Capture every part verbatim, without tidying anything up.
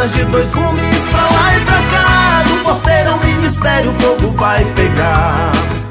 estradas de dois gumes, pra lá e pra cá. Do porteiro ao ministério o fogo vai pegar.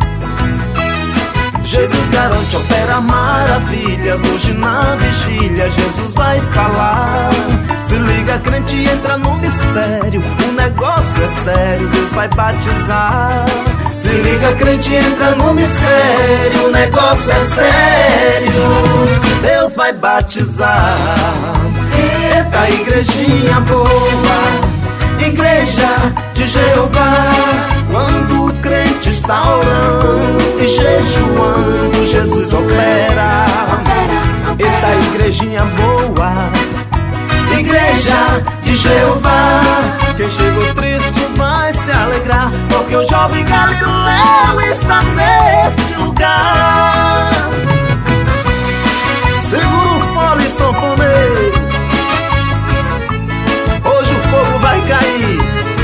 Jesus garante, opera maravilhas. Hoje na vigília Jesus vai falar. Se liga, crente, entra no mistério. O negócio é sério, Deus vai batizar. Se liga, crente, entra no mistério. O negócio é sério, Deus vai batizar. Eita, igrejinha boa, igreja de Jeová. Quando o crente está orando e jejuando, Jesus opera. Eita, igrejinha boa, igreja de Jeová. Quem chegou triste vai se alegrar, porque o jovem Galileu está neste lugar. Segura o fole, sanfoneiro, hoje o fogo vai cair.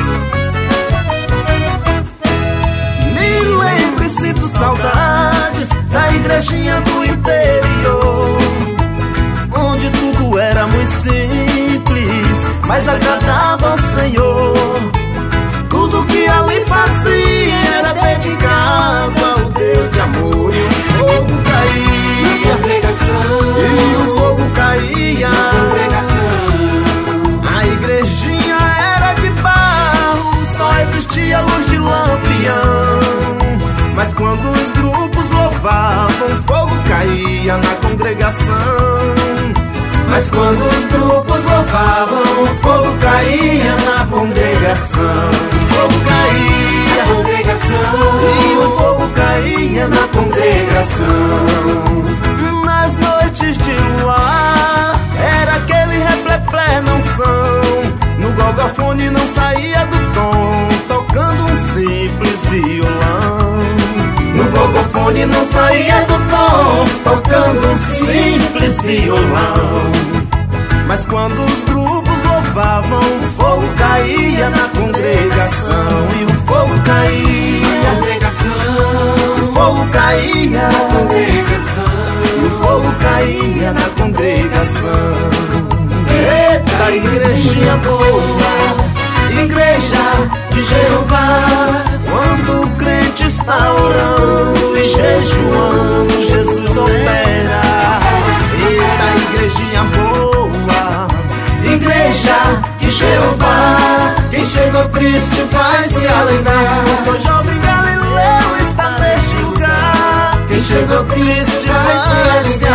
Me lembro e sinto saudades da igrejinha do interior, onde tudo era muito simples, mas agradava ao Senhor. Tudo que ali fazia era dedicado ao Deus de amor. E o fogo caía na congregação, e o fogo caía na congregação. A igrejinha era de barro, só existia luz de lampião. Mas quando os grupos louvavam, fogo caía na congregação. Mas quando os grupos louvavam, fogo caía na congregação. Fogo caía na congregação, e o fogo caía na congregação. Nas noites de luar, era aquele repleplé não são. No gogofone não saía do tom, tocando um simples violão. No gogofone não saía do tom, tocando um simples violão. Mas quando os grupos louvavam, o fogo caía na congregação. E o fogo caía na congregação, o fogo caía na congregação, e o fogo caía na congregação. Eita, igrejinha boa, igreja de Jeová. Quando o crente está orando e jejuando, Jesus opera. Eita, igrejinha boa, igreja de Jeová. Quem chegou triste vai se alegrar, porque o jovem Galileu está neste lugar. Quem chegou triste vai se